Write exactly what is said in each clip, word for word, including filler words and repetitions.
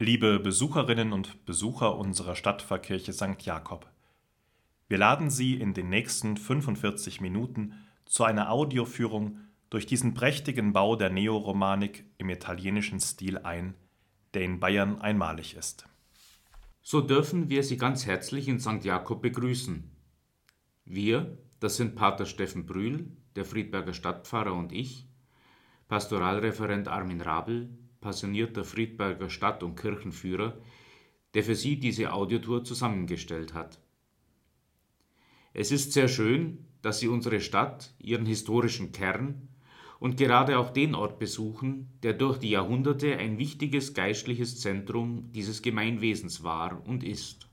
Liebe Besucherinnen und Besucher unserer Stadtpfarrkirche Sankt Jakob, wir laden Sie in den nächsten fünfundvierzig Minuten zu einer Audioführung durch diesen prächtigen Bau der Neoromanik im italienischen Stil ein, der in Bayern einmalig ist. So dürfen wir Sie ganz herzlich in Sankt Jakob begrüßen. Wir, das sind Pater Steffen Brühl, der Friedberger Stadtpfarrer und ich, Pastoralreferent Armin Rabel, passionierter Friedberger Stadt- und Kirchenführer, der für Sie diese Audiotour zusammengestellt hat. Es ist sehr schön, dass Sie unsere Stadt, ihren historischen Kern und gerade auch den Ort besuchen, der durch die Jahrhunderte ein wichtiges geistliches Zentrum dieses Gemeinwesens war und ist.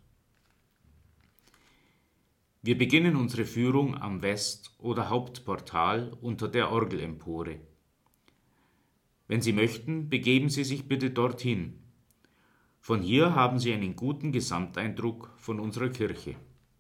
Wir beginnen unsere Führung am West- oder Hauptportal unter der Orgelempore. Wenn Sie möchten, begeben Sie sich bitte dorthin. Von hier haben Sie einen guten Gesamteindruck von unserer Kirche.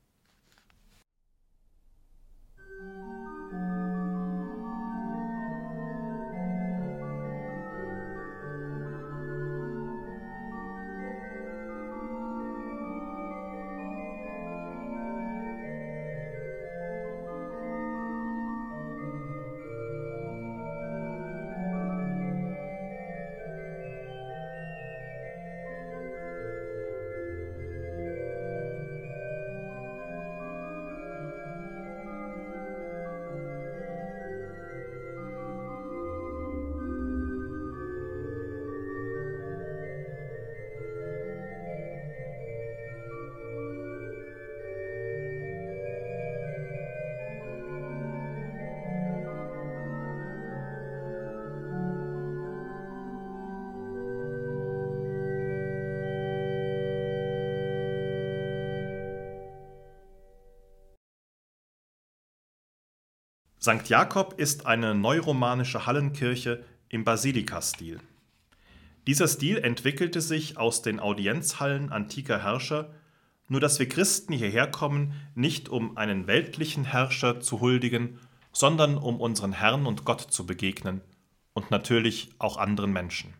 Sankt Jakob ist eine neuromanische Hallenkirche im Basilika-Stil. Dieser Stil entwickelte sich aus den Audienzhallen antiker Herrscher, nur dass wir Christen hierher kommen, nicht um einen weltlichen Herrscher zu huldigen, sondern um unseren Herrn und Gott zu begegnen und natürlich auch anderen Menschen.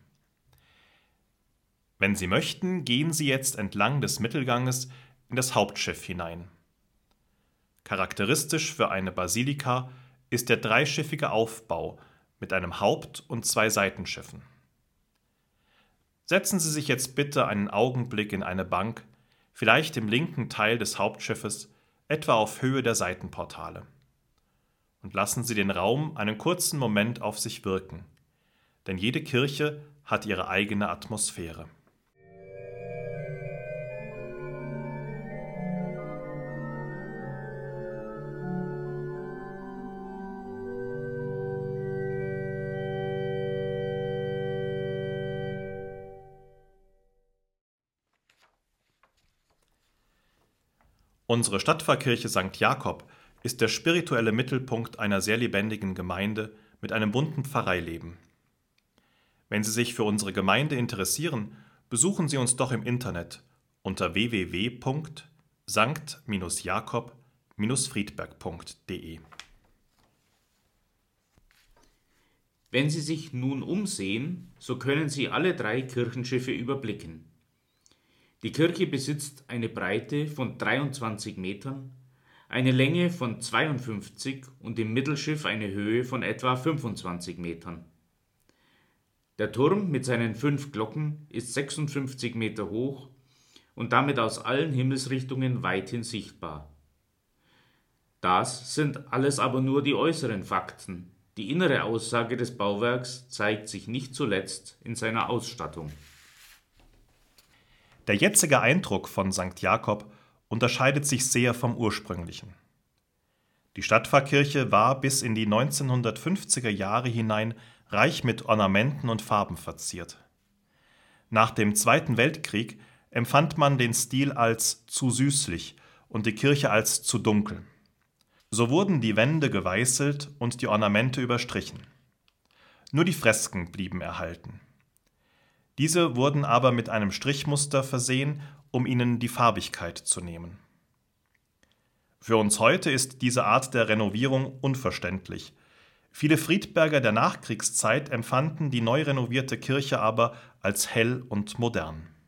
Wenn Sie möchten, gehen Sie jetzt entlang des Mittelganges in das Hauptschiff hinein. Charakteristisch für eine Basilika ist der dreischiffige Aufbau mit einem Haupt- und zwei Seitenschiffen. Setzen Sie sich jetzt bitte einen Augenblick in eine Bank, vielleicht im linken Teil des Hauptschiffes, etwa auf Höhe der Seitenportale. Und lassen Sie den Raum einen kurzen Moment auf sich wirken, denn jede Kirche hat ihre eigene Atmosphäre. Unsere Stadtpfarrkirche Sankt Jakob ist der spirituelle Mittelpunkt einer sehr lebendigen Gemeinde mit einem bunten Pfarreileben. Wenn Sie sich für unsere Gemeinde interessieren, besuchen Sie uns doch im Internet unter w w w punkt sankt jakob friedberg punkt de. Wenn Sie sich nun umsehen, so können Sie alle drei Kirchenschiffe überblicken. Die Kirche besitzt eine Breite von dreiundzwanzig Metern, eine Länge von zweiundfünfzig und im Mittelschiff eine Höhe von etwa fünfundzwanzig Metern. Der Turm mit seinen fünf Glocken ist sechsundfünfzig Meter hoch und damit aus allen Himmelsrichtungen weithin sichtbar. Das sind alles aber nur die äußeren Fakten. Die innere Aussage des Bauwerks zeigt sich nicht zuletzt in seiner Ausstattung. Der jetzige Eindruck von Sankt Jakob unterscheidet sich sehr vom ursprünglichen. Die Stadtpfarrkirche war bis in die neunzehnhundertfünfziger Jahre hinein reich mit Ornamenten und Farben verziert. Nach dem Zweiten Weltkrieg empfand man den Stil als zu süßlich und die Kirche als zu dunkel. So wurden die Wände geweißelt und die Ornamente überstrichen. Nur die Fresken blieben erhalten. Diese wurden aber mit einem Strichmuster versehen, um ihnen die Farbigkeit zu nehmen. Für uns heute ist diese Art der Renovierung unverständlich. Viele Friedberger der Nachkriegszeit empfanden die neu renovierte Kirche aber als hell und modern.